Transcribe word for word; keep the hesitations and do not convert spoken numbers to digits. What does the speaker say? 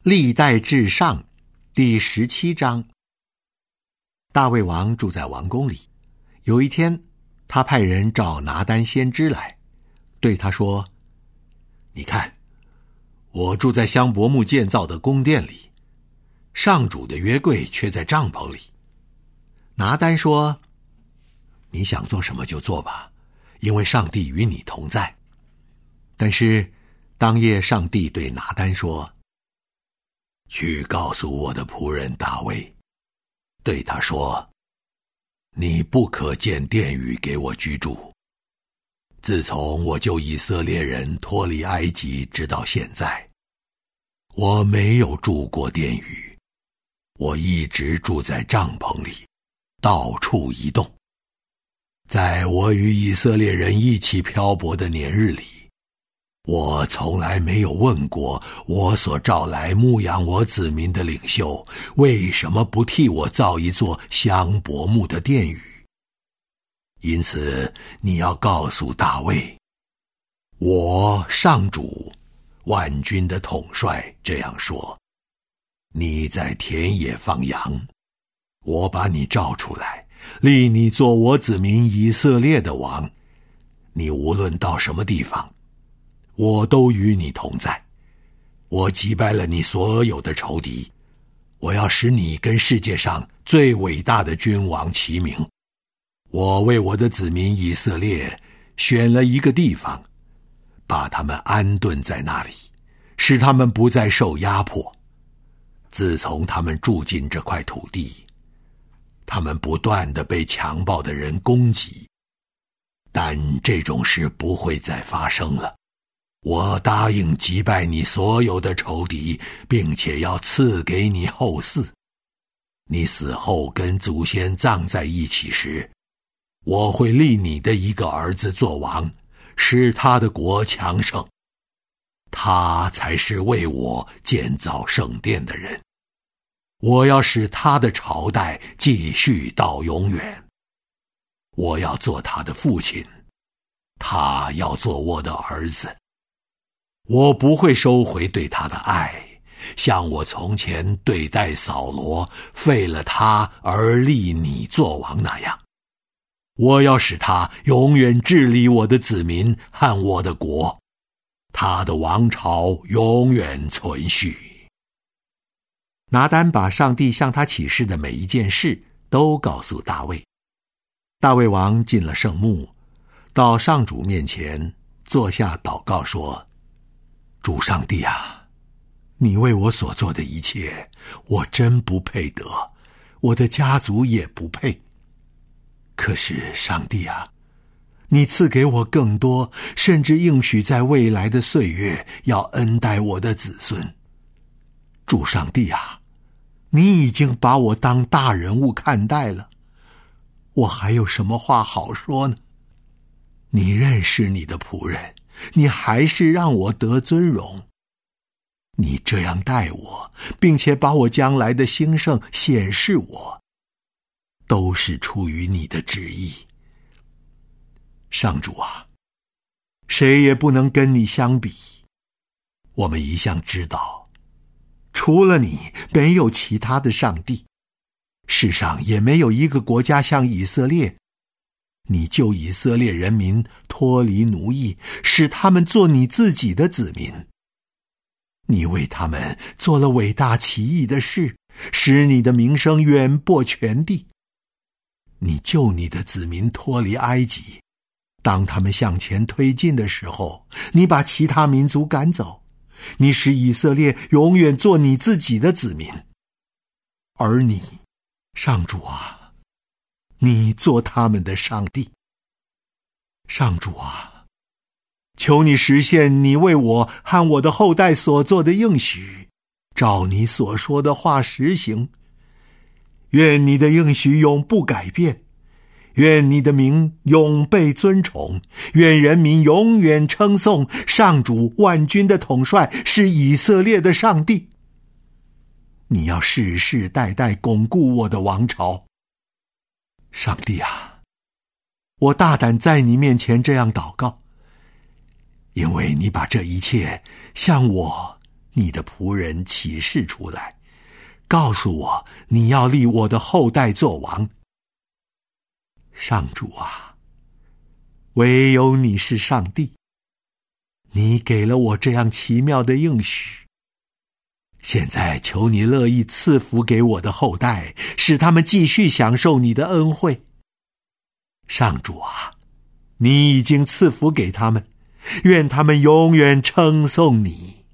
历代志上第十七章。大卫王住在王宫里，有一天他派人召拿单先知来，对他说：你看，我住在香柏木建造的宫殿里，上主的约柜却在帐篷里。拿单说：你想做什么就做吧，因为上帝与你同在。但是当夜上帝对拿单说：去告诉我的仆人大卫，对他说，你不可建殿宇给我居住。自从我救以色列人脱离埃及直到现在，我没有住过殿宇，我一直住在帐篷里，到处移动。在我与以色列人一起漂泊的年日里，我从来没有问过我所召来牧养我子民的领袖，为什么不替我造一座香柏木的殿宇。因此你要告诉大卫，我上主万军的统帅这样说：你在田野放羊，我把你召出来，立你做我子民以色列的王。你无论到什么地方，我都与你同在。我击败了你所有的仇敌，我要使你跟世界上最伟大的君王齐名。我为我的子民以色列选了一个地方，把他们安顿在那里，使他们不再受压迫。自从他们住进这块土地，他们不断地被强暴的人攻击，但这种事不会再发生了。我答应击败你所有的仇敌，并且要赐给你后嗣。你死后跟祖先葬在一起时，我会立你的一个儿子做王，使他的国强盛。他才是为我建造圣殿的人。我要使他的朝代继续到永远。我要做他的父亲，他要做我的儿子。我不会收回对他的爱，像我从前对待扫罗，废了他而立你做王那样。我要使他永远治理我的子民和我的国，他的王朝永远存续。拿单把上帝向他启示的每一件事都告诉大卫。大卫王进了圣幕，到上主面前坐下祷告说：主上帝啊，你为我所做的一切，我真不配得，我的家族也不配。可是上帝啊，你赐给我更多，甚至应许在未来的岁月要恩待我的子孙。主上帝啊，你已经把我当大人物看待了，我还有什么话好说呢？你认识你的仆人，你还是让我得尊荣。你这样待我，并且把我将来的兴盛显示我，都是出于你的旨意。上主啊，谁也不能跟你相比。我们一向知道，除了你，没有其他的上帝。世上也没有一个国家像以色列。你救以色列人民脱离奴役，使他们做你自己的子民。你为他们做了伟大奇异的事，使你的名声远播全地。你救你的子民脱离埃及，当他们向前推进的时候，你把其他民族赶走。你使以色列永远做你自己的子民。而你，上主啊，你做他们的上帝。上主啊，求你实现你为我和我的后代所做的应许，照你所说的话实行。愿你的应许永不改变，愿你的名永被尊崇，愿人民永远称颂上主万军的统帅是以色列的上帝。你要世世代代巩固我的王朝。上帝啊，我大胆在你面前这样祷告，因为你把这一切向我你的仆人起誓出来，告诉我你要立我的后代作王。上主啊，唯有你是上帝，你给了我这样奇妙的应许，现在求你乐意赐福给我的后代，使他们继续享受你的恩惠。上主啊，你已经赐福给他们，愿他们永远称颂你。